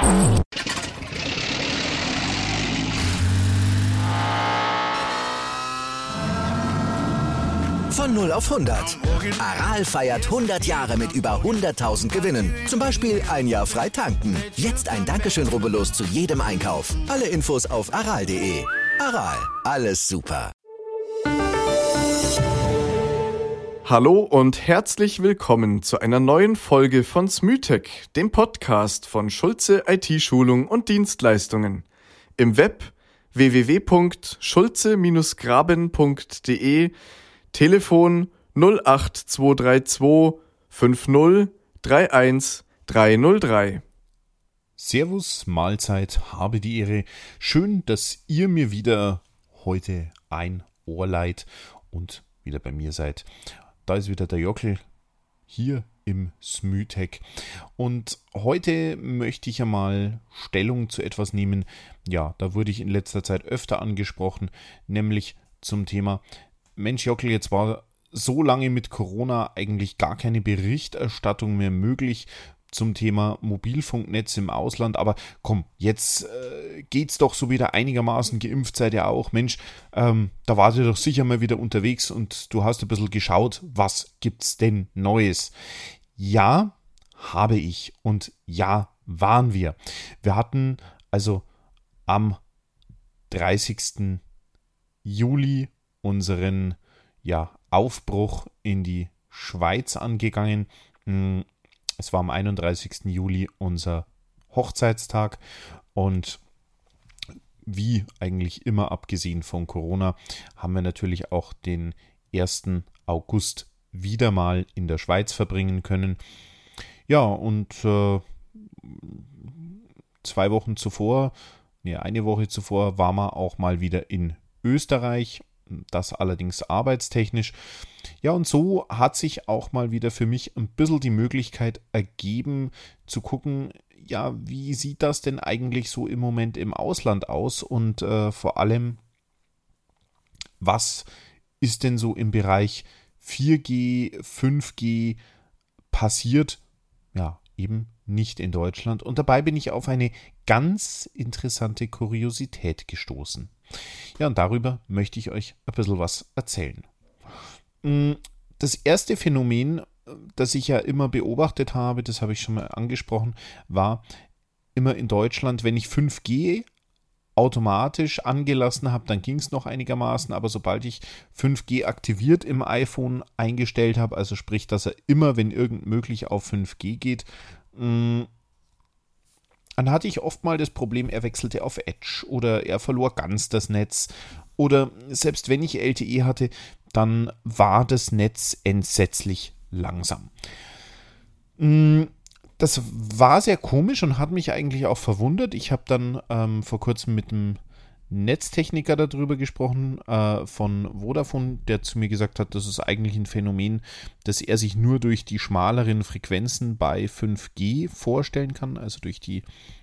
Von 0 auf 100. Aral feiert 100 Jahre mit über 100.000 Gewinnen. Zum Beispiel ein Jahr frei tanken. Jetzt ein Dankeschön, rubbellos zu jedem Einkauf. Alle Infos auf aral.de. Aral, alles super. Hallo und herzlich willkommen zu einer neuen Folge von Smütech, dem Podcast von Schulze IT-Schulung und Dienstleistungen. Im Web www.schulze-graben.de, Telefon 08232 50 31 303. Servus, Mahlzeit, habe die Ehre. Schön, dass ihr mir wieder heute ein Ohr leiht und wieder bei mir seid. Da ist wieder der Jockel hier im Smütech. Und heute möchte ich einmal Stellung zu etwas nehmen. Ja, da wurde ich in letzter Zeit öfter angesprochen, nämlich zum Thema: Mensch Jockel, jetzt war so lange mit Corona eigentlich gar keine Berichterstattung mehr möglich zum Thema Mobilfunknetz im Ausland, aber komm, jetzt geht's doch so wieder einigermaßen, geimpft seid ihr auch. Mensch, da wart ihr doch sicher mal wieder unterwegs und du hast ein bisschen geschaut, was gibt's denn Neues? Ja, habe ich und ja, waren wir. Wir hatten also am 30. Juli unseren Aufbruch in die Schweiz angegangen. Es war am 31. Juli unser Hochzeitstag und wie eigentlich immer, abgesehen von Corona, haben wir natürlich auch den 1. August wieder mal in der Schweiz verbringen können. Ja, und eine Woche zuvor waren wir auch mal wieder in Österreich. Das allerdings arbeitstechnisch. Ja, und so hat sich auch mal wieder für mich ein bisschen die Möglichkeit ergeben, zu gucken, ja, wie sieht das denn eigentlich so im Moment im Ausland aus und vor allem, was ist denn so im Bereich 4G, 5G passiert? Ja, eben nicht in Deutschland. Und dabei bin ich auf eine ganz interessante Kuriosität gestoßen. Ja, und darüber möchte ich euch ein bisschen was erzählen. Das erste Phänomen, das ich ja immer beobachtet habe, das habe ich schon mal angesprochen, war immer in Deutschland, wenn ich 5G automatisch angelassen habe, dann ging es noch einigermaßen, aber sobald ich 5G aktiviert im iPhone eingestellt habe, also sprich, dass er immer, wenn irgend möglich, auf 5G geht, dann hatte ich oft mal das Problem, er wechselte auf Edge oder er verlor ganz das Netz. Oder selbst wenn ich LTE hatte, dann war das Netz entsetzlich langsam. Das war sehr komisch und hat mich eigentlich auch verwundert. Ich habe dann vor kurzem mit einem Netztechniker darüber gesprochen, von Vodafone, der zu mir gesagt hat, das ist eigentlich ein Phänomen, das er sich nur durch die schmaleren Frequenzen bei 5G vorstellen kann, also durch die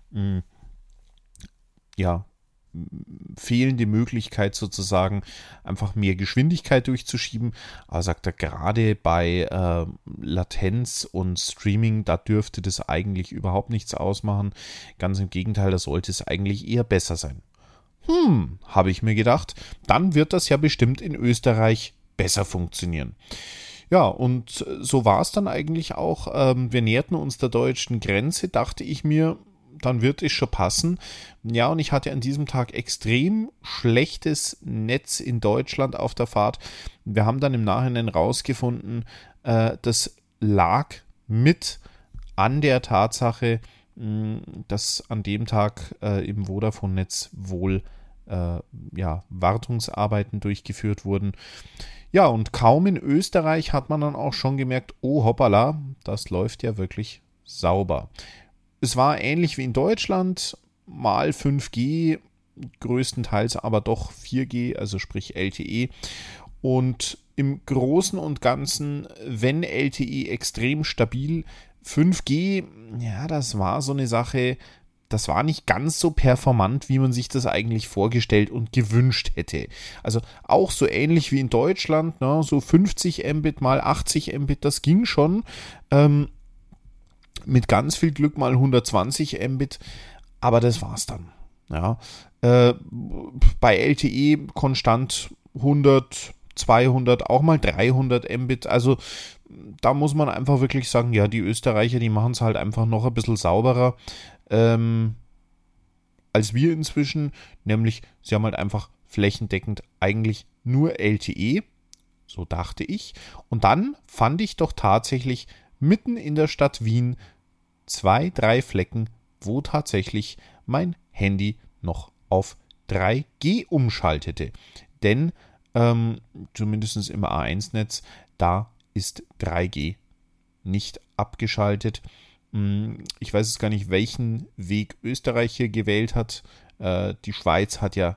fehlende Möglichkeit sozusagen einfach mehr Geschwindigkeit durchzuschieben. Aber sagt er, gerade bei Latenz und Streaming, da dürfte das eigentlich überhaupt nichts ausmachen. Ganz im Gegenteil, da sollte es eigentlich eher besser sein. Habe ich mir gedacht, dann wird das ja bestimmt in Österreich besser funktionieren. Ja, und so war es dann eigentlich auch. Wir näherten uns der deutschen Grenze, dachte ich mir, dann wird es schon passen. Ja, und ich hatte an diesem Tag extrem schlechtes Netz in Deutschland auf der Fahrt. Wir haben dann im Nachhinein rausgefunden, das lag mit an der Tatsache, dass an dem Tag im Vodafone-Netz wohl Wartungsarbeiten durchgeführt wurden. Ja, und kaum in Österreich hat man dann auch schon gemerkt, oh hoppala, das läuft ja wirklich sauber. Es war ähnlich wie in Deutschland, mal 5G, größtenteils aber doch 4G, also sprich LTE. Und im Großen und Ganzen, wenn LTE extrem stabil, 5G, ja, das war so eine Sache, das war nicht ganz so performant, wie man sich das eigentlich vorgestellt und gewünscht hätte. Also auch so ähnlich wie in Deutschland, ne, so 50 Mbit mal 80 Mbit, das ging schon. Mit ganz viel Glück mal 120 Mbit, aber das war's dann. Ja. Bei LTE konstant 100, 200, auch mal 300 Mbit. Also da muss man einfach wirklich sagen, ja, die Österreicher, die machen es halt einfach noch ein bisschen sauberer als wir inzwischen. Nämlich, sie haben halt einfach flächendeckend eigentlich nur LTE. So dachte ich. Und dann fand ich doch tatsächlich mitten in der Stadt Wien 2, 3 Flecken, wo tatsächlich mein Handy noch auf 3G umschaltete. Denn zumindest im A1-Netz, da ist 3G nicht abgeschaltet. Ich weiß jetzt gar nicht, welchen Weg Österreich hier gewählt hat. Die Schweiz hat ja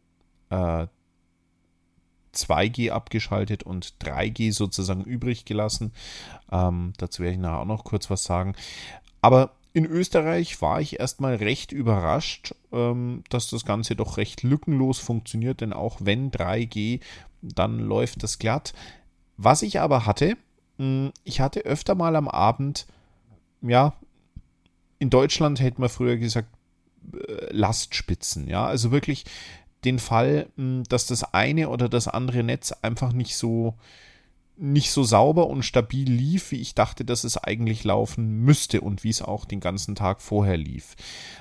2G abgeschaltet und 3G sozusagen übrig gelassen. Dazu werde ich nachher auch noch kurz was sagen. Aber in Österreich war ich erstmal recht überrascht, dass das Ganze doch recht lückenlos funktioniert, denn auch wenn 3G, dann läuft das glatt. Was ich aber hatte, ich hatte öfter mal am Abend, ja, in Deutschland hätte man früher gesagt, Lastspitzen, ja, also wirklich den Fall, dass das eine oder das andere Netz einfach nicht so sauber und stabil lief, wie ich dachte, dass es eigentlich laufen müsste und wie es auch den ganzen Tag vorher lief.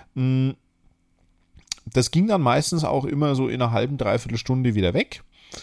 Das ging dann meistens auch immer so in einer halben, dreiviertel Stunde wieder weg.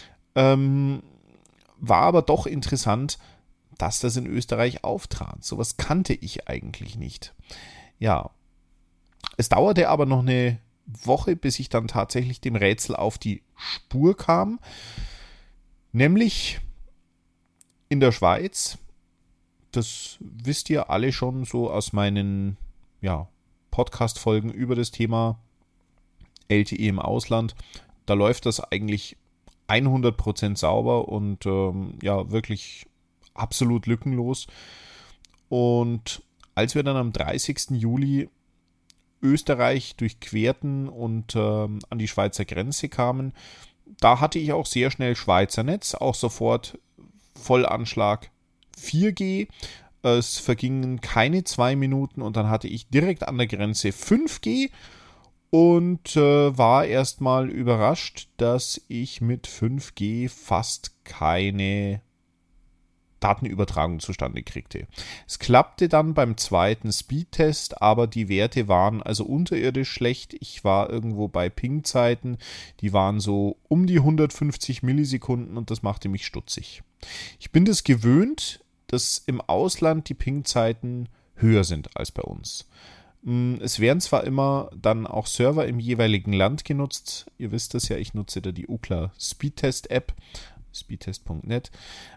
War aber doch interessant, dass das in Österreich auftrat. Sowas kannte ich eigentlich nicht. Ja, es dauerte aber noch eine Woche, bis ich dann tatsächlich dem Rätsel auf die Spur kam. Nämlich in der Schweiz, das wisst ihr alle schon so aus meinen Podcast-Folgen über das Thema LTE im Ausland, da läuft das eigentlich 100% sauber und wirklich absolut lückenlos. Und als wir dann am 30. Juli Österreich durchquerten und an die Schweizer Grenze kamen, da hatte ich auch sehr schnell Schweizer Netz, auch sofort Vollanschlag 4G. Es vergingen keine 2 Minuten und dann hatte ich direkt an der Grenze 5G und war erstmal überrascht, dass ich mit 5G fast keine Datenübertragung zustande kriegte. Es klappte dann beim zweiten Speedtest, aber die Werte waren also unterirdisch schlecht. Ich war irgendwo bei Ping-Zeiten, die waren so um die 150 Millisekunden und das machte mich stutzig. Ich bin das gewöhnt, dass im Ausland die Ping-Zeiten höher sind als bei uns. Es werden zwar immer dann auch Server im jeweiligen Land genutzt. Ihr wisst das ja, ich nutze da die Ookla Speedtest App, speedtest.net.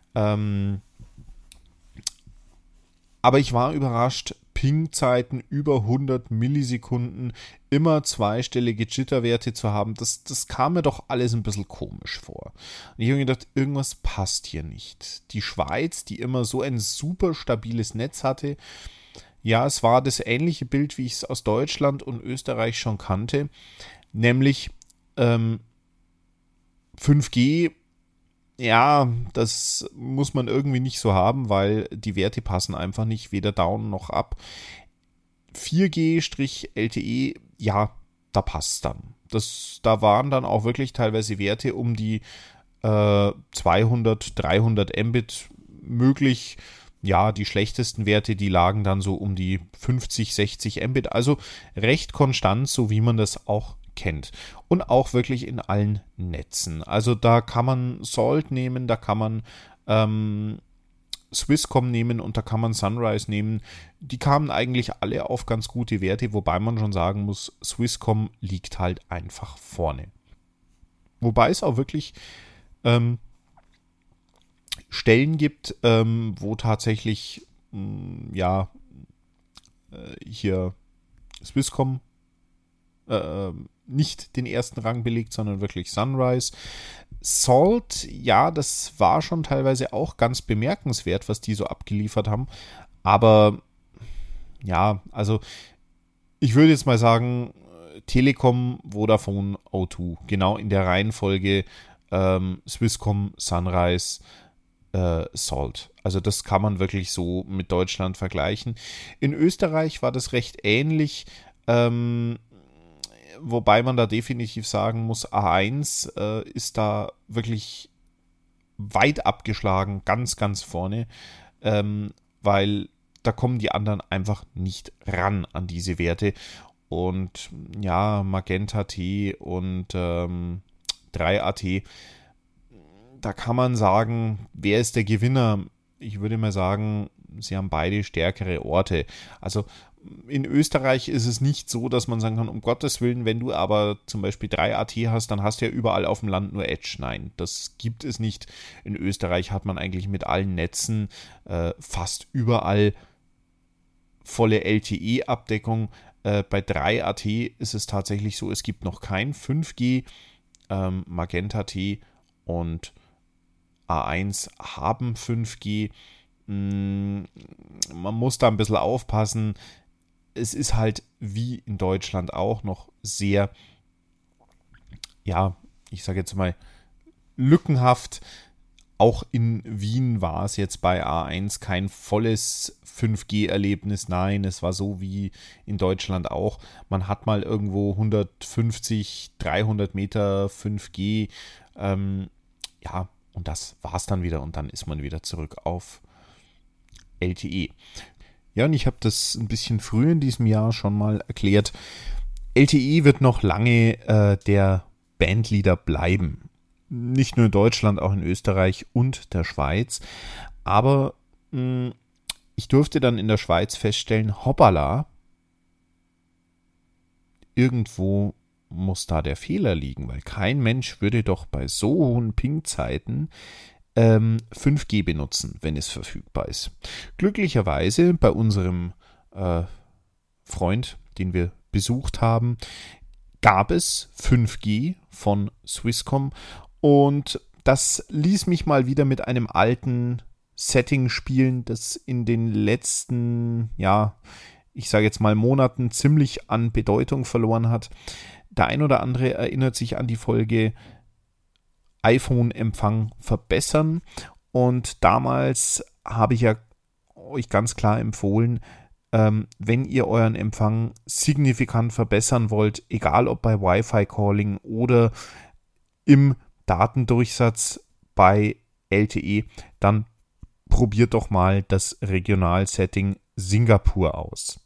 Aber ich war überrascht, Ping-Zeiten über 100 Millisekunden, immer zweistellige Jitterwerte zu haben, das kam mir doch alles ein bisschen komisch vor. Und ich habe mir gedacht, irgendwas passt hier nicht. Die Schweiz, die immer so ein super stabiles Netz hatte, ja, es war das ähnliche Bild, wie ich es aus Deutschland und Österreich schon kannte, nämlich 5G. Ja, das muss man irgendwie nicht so haben, weil die Werte passen einfach nicht, weder down noch up. 4G-LTE, ja, da passt dann. Da waren dann auch wirklich teilweise Werte um die 200, 300 Mbit möglich. Ja, die schlechtesten Werte, die lagen dann so um die 50, 60 Mbit. Also recht konstant, so wie man das auch kennt. Und auch wirklich in allen Netzen. Also da kann man Salt nehmen, da kann man Swisscom nehmen und da kann man Sunrise nehmen. Die kamen eigentlich alle auf ganz gute Werte, wobei man schon sagen muss, Swisscom liegt halt einfach vorne. Wobei es auch wirklich Stellen gibt, wo tatsächlich hier Swisscom nicht den ersten Rang belegt, sondern wirklich Sunrise. Salt, ja, das war schon teilweise auch ganz bemerkenswert, was die so abgeliefert haben. Aber ja, also ich würde jetzt mal sagen, Telekom, Vodafone, O2, genau in der Reihenfolge Swisscom, Sunrise, Salt. Also das kann man wirklich so mit Deutschland vergleichen. In Österreich war das recht ähnlich. wobei man da definitiv sagen muss, A1 ist da wirklich weit abgeschlagen, ganz, ganz vorne, weil da kommen die anderen einfach nicht ran an diese Werte. Und ja, Magenta T und 3AT, da kann man sagen, wer ist der Gewinner? Ich würde mal sagen, sie haben beide stärkere Orte. Also in Österreich ist es nicht so, dass man sagen kann, um Gottes Willen, wenn du aber zum Beispiel 3AT hast, dann hast du ja überall auf dem Land nur Edge. Nein, das gibt es nicht. In Österreich hat man eigentlich mit allen Netzen fast überall volle LTE-Abdeckung. Bei 3AT ist es tatsächlich so, es gibt noch kein 5G. Magenta T und A1 haben 5G. Man muss da ein bisschen aufpassen. Es ist halt wie in Deutschland auch noch sehr, ja, ich sage jetzt mal, lückenhaft. Auch in Wien war es jetzt bei A1 kein volles 5G-Erlebnis. Nein, es war so wie in Deutschland auch. Man hat mal irgendwo 150, 300 Meter 5G. Ja, und das war es dann wieder. Und dann ist man wieder zurück auf LTE. Ja, und ich habe das ein bisschen früher in diesem Jahr schon mal erklärt. LTE wird noch lange der Bandleader bleiben. Nicht nur in Deutschland, auch in Österreich und der Schweiz. Aber ich durfte dann in der Schweiz feststellen, hoppala, irgendwo muss da der Fehler liegen, weil kein Mensch würde doch bei so hohen Ping-Zeiten 5G benutzen, wenn es verfügbar ist. Glücklicherweise bei unserem Freund, den wir besucht haben, gab es 5G von Swisscom. Und das ließ mich mal wieder mit einem alten Setting spielen, das in den letzten, ja, ich sage jetzt mal Monaten ziemlich an Bedeutung verloren hat. Der ein oder andere erinnert sich an die Folge iPhone-Empfang verbessern. Und damals habe ich ja euch ganz klar empfohlen, wenn ihr euren Empfang signifikant verbessern wollt, egal ob bei Wi-Fi-Calling oder im Datendurchsatz bei LTE, dann probiert doch mal das Regionalsetting Singapur aus.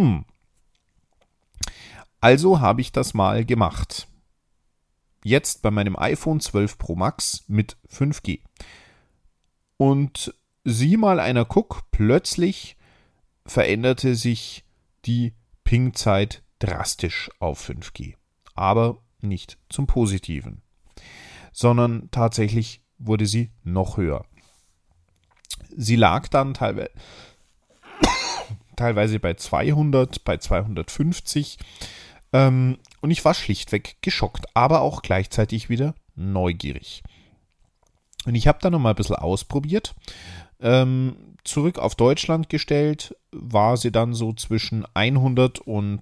Also habe ich das mal gemacht. Jetzt bei meinem iPhone 12 Pro Max mit 5G. Und sieh mal einer guck, plötzlich veränderte sich die Ping-Zeit drastisch auf 5G. Aber nicht zum Positiven, sondern tatsächlich wurde sie noch höher. Sie lag dann teilweise bei 200, bei 250 und ich war schlichtweg geschockt, aber auch gleichzeitig wieder neugierig. Und ich habe dann nochmal ein bisschen ausprobiert, zurück auf Deutschland gestellt, war sie dann so zwischen 100 und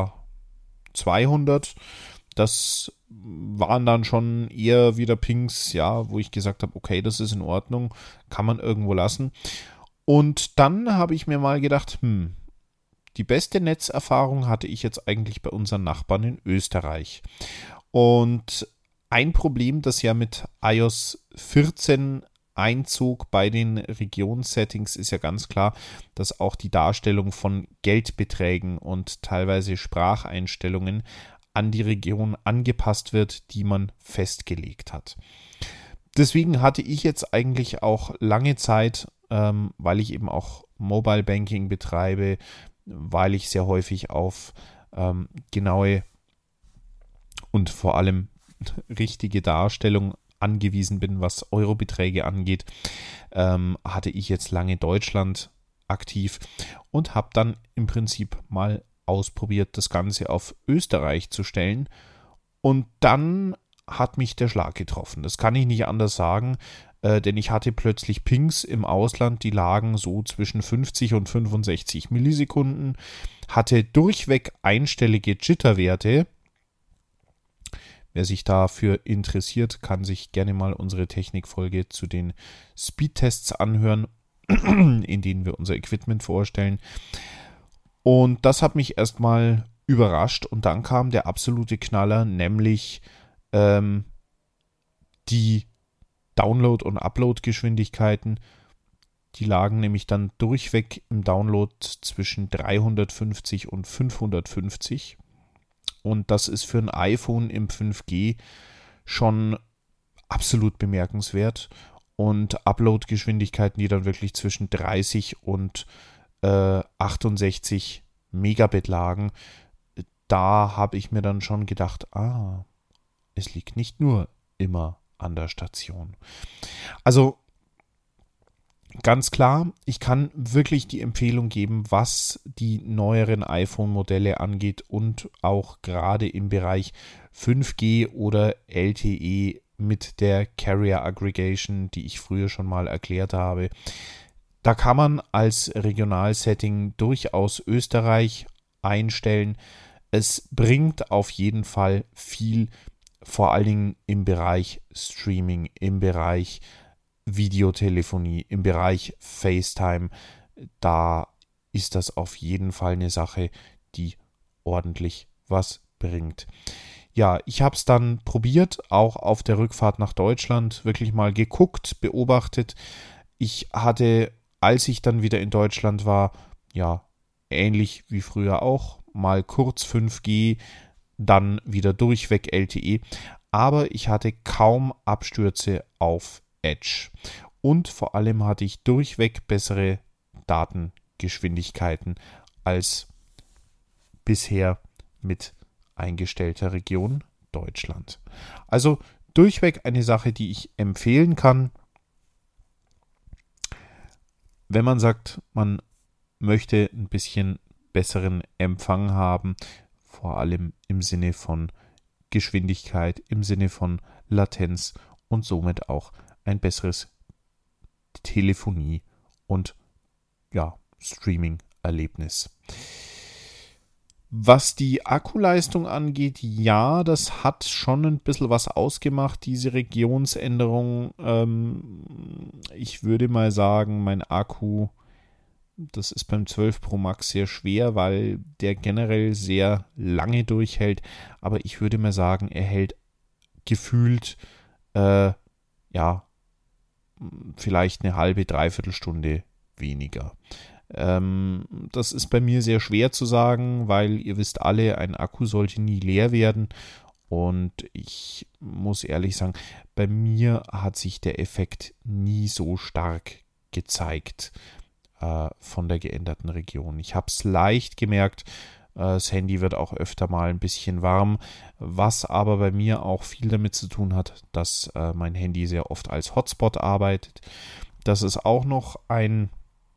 200. Das waren dann schon eher wieder Pings, ja, wo ich gesagt habe, okay, das ist in Ordnung, kann man irgendwo lassen. Und dann habe ich mir mal gedacht, die beste Netzerfahrung hatte ich jetzt eigentlich bei unseren Nachbarn in Österreich. Und ein Problem, das ja mit iOS 14 Einzug bei den Regionssettings ist ja ganz klar, dass auch die Darstellung von Geldbeträgen und teilweise Spracheinstellungen an die Region angepasst wird, die man festgelegt hat. Deswegen hatte ich jetzt eigentlich auch lange Zeit, weil ich eben auch Mobile Banking betreibe, weil ich sehr häufig auf genaue und vor allem richtige Darstellung angewiesen bin, was Eurobeträge angeht, hatte ich jetzt lange Deutschland aktiv und habe dann im Prinzip mal ausprobiert, das Ganze auf Österreich zu stellen. Und dann hat mich der Schlag getroffen. Das kann ich nicht anders sagen, denn ich hatte plötzlich Pings im Ausland, die lagen so zwischen 50 und 65 Millisekunden, hatte durchweg einstellige Jitterwerte. Wer sich dafür interessiert, kann sich gerne mal unsere Technikfolge zu den Speedtests anhören, in denen wir unser Equipment vorstellen. Und das hat mich erstmal überrascht und dann kam der absolute Knaller, nämlich die Download- und Upload-Geschwindigkeiten. Die lagen nämlich dann durchweg im Download zwischen 350 und 550. Und das ist für ein iPhone im 5G schon absolut bemerkenswert. Und Upload-Geschwindigkeiten, die dann wirklich zwischen 30 und 68 Megabit lagen. Da habe ich mir dann schon gedacht, es liegt nicht nur immer an der Station. Also ganz klar, ich kann wirklich die Empfehlung geben, was die neueren iPhone-Modelle angeht und auch gerade im Bereich 5G oder LTE mit der Carrier Aggregation, die ich früher schon mal erklärt habe. Da kann man als Regionalsetting durchaus Österreich einstellen. Es bringt auf jeden Fall viel, vor allen Dingen im Bereich Streaming, im Bereich Videotelefonie, im Bereich FaceTime. Da ist das auf jeden Fall eine Sache, die ordentlich was bringt. Ja, ich habe es dann probiert, auch auf der Rückfahrt nach Deutschland, wirklich mal geguckt, beobachtet. Ich hatte, als ich dann wieder in Deutschland war, ja, ähnlich wie früher auch, mal kurz 5G, dann wieder durchweg LTE, aber ich hatte kaum Abstürze auf Edge. Und vor allem hatte ich durchweg bessere Datengeschwindigkeiten als bisher mit eingestellter Region Deutschland. Also durchweg eine Sache, die ich empfehlen kann, wenn man sagt, man möchte ein bisschen besseren Empfang haben, vor allem im Sinne von Geschwindigkeit, im Sinne von Latenz und somit auch ein besseres Telefonie- und Streaming-Erlebnis. Was die Akkuleistung angeht, ja, das hat schon ein bisschen was ausgemacht, diese Regionsänderung. Ich würde mal sagen, mein Akku, das ist beim 12 Pro Max sehr schwer, weil der generell sehr lange durchhält. Aber ich würde mal sagen, er hält gefühlt, vielleicht eine halbe, dreiviertel Stunde weniger. Das ist bei mir sehr schwer zu sagen, weil ihr wisst alle, ein Akku sollte nie leer werden. Und ich muss ehrlich sagen, bei mir hat sich der Effekt nie so stark gezeigt von der geänderten Region. Ich habe es leicht gemerkt, das Handy wird auch öfter mal ein bisschen warm, was aber bei mir auch viel damit zu tun hat, dass mein Handy sehr oft als Hotspot arbeitet. Das ist auch noch ein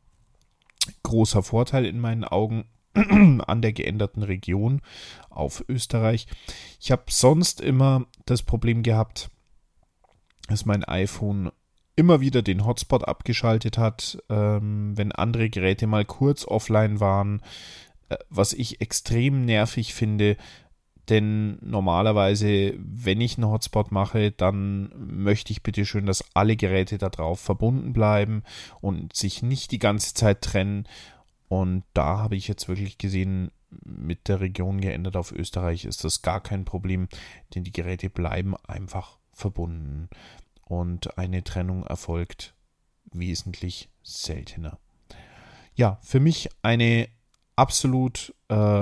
großer Vorteil in meinen Augen an der geänderten Region auf Österreich. Ich habe sonst immer das Problem gehabt, dass mein iPhone immer wieder den Hotspot abgeschaltet hat, wenn andere Geräte mal kurz offline waren, was ich extrem nervig finde, denn normalerweise, wenn ich einen Hotspot mache, dann möchte ich bitte schön, dass alle Geräte da drauf verbunden bleiben und sich nicht die ganze Zeit trennen. Und da habe ich jetzt wirklich gesehen, mit der Region geändert auf Österreich ist das gar kein Problem, denn die Geräte bleiben einfach verbunden und eine Trennung erfolgt wesentlich seltener. Ja, für mich eine absolut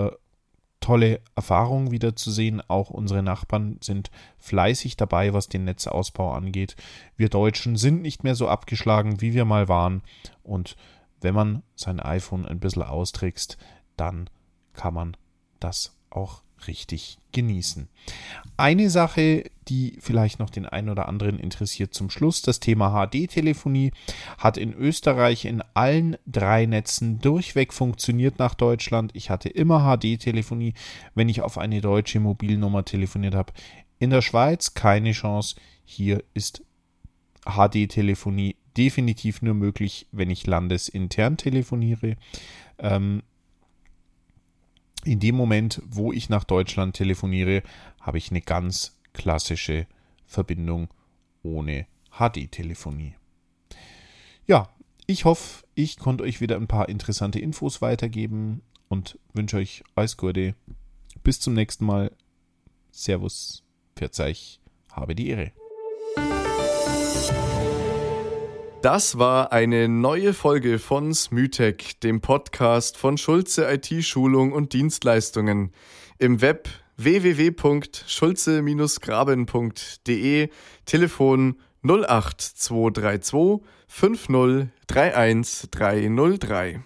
tolle Erfahrung wieder zu sehen. Auch unsere Nachbarn sind fleißig dabei, was den Netzausbau angeht. Wir Deutschen sind nicht mehr so abgeschlagen, wie wir mal waren. Und wenn man sein iPhone ein bisschen austrickst, dann kann man das auch richtig genießen. Eine Sache, die vielleicht noch den einen oder anderen interessiert zum Schluss, das Thema HD-Telefonie hat in Österreich in allen 3 Netzen durchweg funktioniert nach Deutschland. Ich hatte immer HD-Telefonie, wenn ich auf eine deutsche Mobilnummer telefoniert habe. In der Schweiz keine Chance. Hier ist HD-Telefonie definitiv nur möglich, wenn ich landesintern telefoniere. In dem Moment, wo ich nach Deutschland telefoniere, habe ich eine ganz klassische Verbindung ohne HD-Telefonie. Ja, ich hoffe, ich konnte euch wieder ein paar interessante Infos weitergeben und wünsche euch alles Gute. bis zum nächsten Mal. Servus, Verzeih, habe die Ehre. Das war eine neue Folge von Smütek, dem Podcast von Schulze IT-Schulung und Dienstleistungen. Im Web www.schulze-graben.de, Telefon 08232 50 31 303.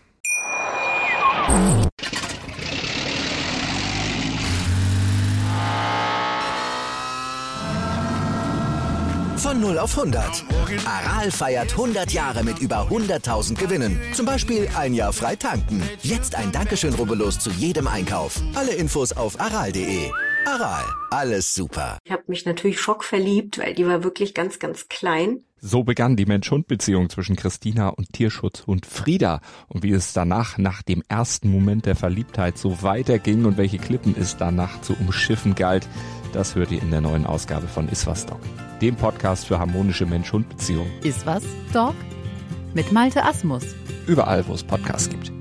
Von 0 auf 100. Aral feiert 100 Jahre mit über 100.000 Gewinnen. Zum Beispiel ein Jahr frei tanken. Jetzt ein Dankeschön, rubbellos zu jedem Einkauf. Alle Infos auf aral.de. Aral, alles super. Ich habe mich natürlich schockverliebt, weil die war wirklich ganz, ganz klein. So begann die Mensch-Hund-Beziehung zwischen Christina und Tierschutzhund Frieda. Und wie es danach, nach dem ersten Moment der Verliebtheit, so weiterging und welche Klippen es danach zu umschiffen galt, das hört ihr in der neuen Ausgabe von Iswas Dog, dem Podcast für harmonische Mensch-Hund-Beziehungen. Iswas Dog mit Malte Asmus. Überall, wo es Podcasts gibt.